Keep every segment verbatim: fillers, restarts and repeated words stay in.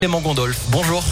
Clément Gondolf, bonjour.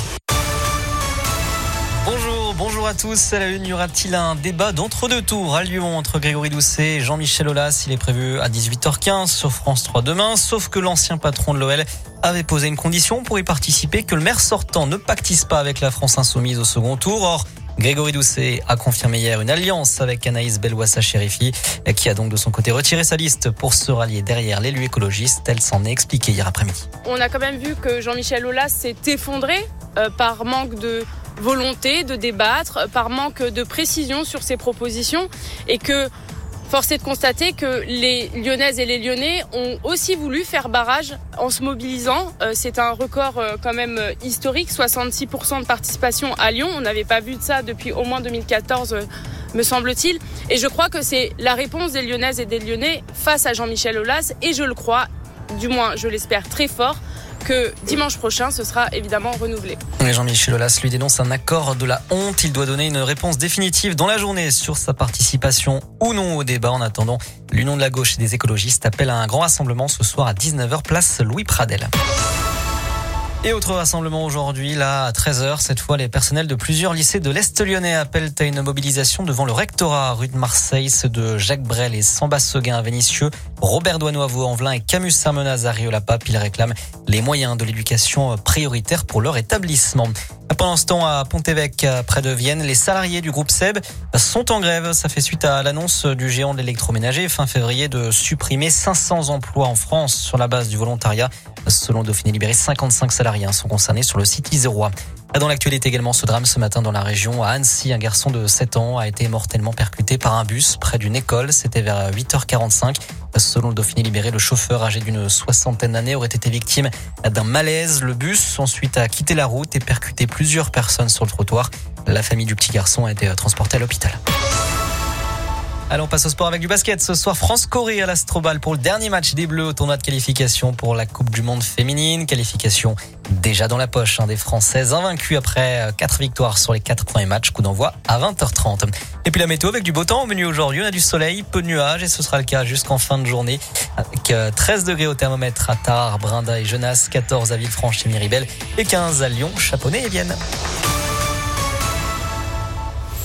Bonjour, bonjour à tous. À la une, y aura-t-il un débat d'entre-deux tours à Lyon entre Grégory Doucet et Jean-Michel Aulas? Il est prévu à dix-huit heures quinze sur France trois demain, sauf que l'ancien patron de l'O L avait posé une condition pour y participer, que le maire sortant ne pactise pas avec la France Insoumise au second tour. Or, Grégory Doucet a confirmé hier une alliance avec Anaïs Belwassa-Chérifi, qui a donc de son côté retiré sa liste pour se rallier derrière l'élu écologiste. Elle s'en est expliquée hier après-midi. On a quand même vu que Jean-Michel Aulas s'est effondré euh, par manque de volonté de débattre, par manque de précision sur ses propositions, et que force est de constater que les Lyonnaises et les Lyonnais ont aussi voulu faire barrage en se mobilisant. Euh, c'est un record euh, quand même euh, historique, soixante-six pour cent de participation à Lyon. On n'avait pas vu de ça depuis au moins deux mille quatorze, euh, me semble-t-il. Et je crois que c'est la réponse des Lyonnaises et des Lyonnais face à Jean-Michel Aulas. Et je le crois, du moins je l'espère très fort, que dimanche prochain, ce sera évidemment renouvelé. Et Jean-Michel Aulas lui dénonce un accord de la honte. Il doit donner une réponse définitive dans la journée sur sa participation ou non au débat. En attendant, l'Union de la gauche et des écologistes appelle à un grand rassemblement ce soir à dix-neuf heures, place Louis Pradel. Et autre rassemblement aujourd'hui, là, à treize heures. Cette fois, les personnels de plusieurs lycées de l'Est lyonnais appellent à une mobilisation devant le rectorat, rue de Marseille, ceux de Jacques Brel et Sambas-Seguin à Vénissieux, Robert Doisneau à Vaux-en-Velin et Camus Sermenaz à Rieux-la-Pape. Ils réclament les moyens de l'éducation prioritaire pour leur établissement. Pendant ce temps, à Pont-Évêque, près de Vienne, les salariés du groupe Seb sont en grève. Ça fait suite à l'annonce du géant de l'électroménager fin février de supprimer cinq cents emplois en France sur la base du volontariat. Selon Dauphiné Libéré, cinquante-cinq salariés sont concernés sur le site isérois. Dans l'actualité également, ce drame ce matin dans la région. À Annecy, un garçon de sept ans a été mortellement percuté par un bus près d'une école. C'était vers huit heures quarante-cinq. Selon le Dauphiné Libéré, le chauffeur âgé d'une soixantaine d'années aurait été victime d'un malaise. Le bus ensuite a quitté la route et percuté plusieurs personnes sur le trottoir. La famille du petit garçon a été transportée à l'hôpital. Allez, on passe au sport avec du basket. Ce soir, France-Corée à l'Astrobal pour le dernier match des Bleus au tournoi de qualification pour la Coupe du Monde féminine. Qualification déjà dans la poche hein, des Françaises, invaincus après quatre victoires sur les quatre premiers matchs. Coup d'envoi à vingt heures trente. Et puis la météo avec du beau temps au menu aujourd'hui. On a du soleil, peu de nuages et ce sera le cas jusqu'en fin de journée avec treize degrés au thermomètre à Tarbes, Brinda et Genasse, quatorze à Villefranche et Miribel et quinze à Lyon, Chaponnay et Vienne.